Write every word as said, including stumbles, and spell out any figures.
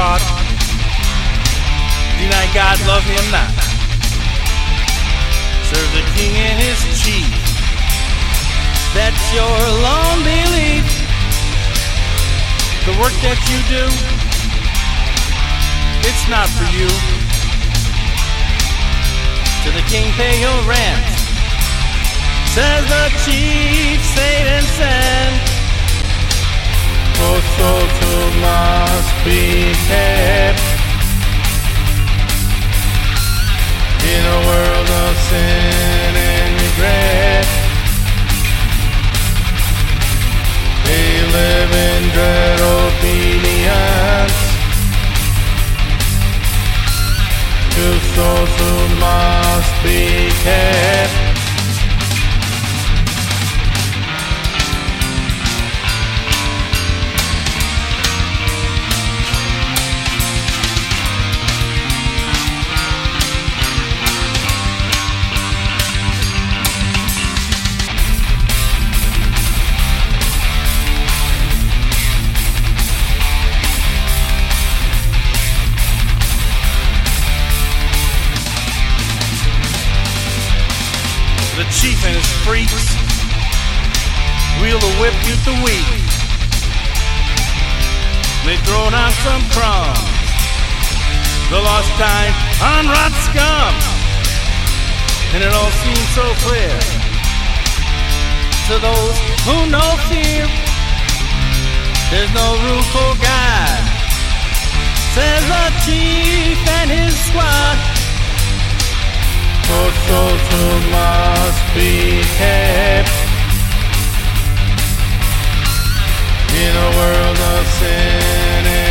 taught. Deny God, love him not. Serve the king and his chief. That's your lone belief. The work that you do, it's not for you. To the king pay your rent, says the chief, Satan sent. For soul too must be kept in a world of sin and regret. They live in dread obedience to souls who must be kept. The chief and his freaks wheel the whip with the weak. They throw down some crumbs, the lost time on rot scum, and it all seems so clear to those who know fear. There's no room for God, says the chief and his squad. For souls who must be kept in a world of sin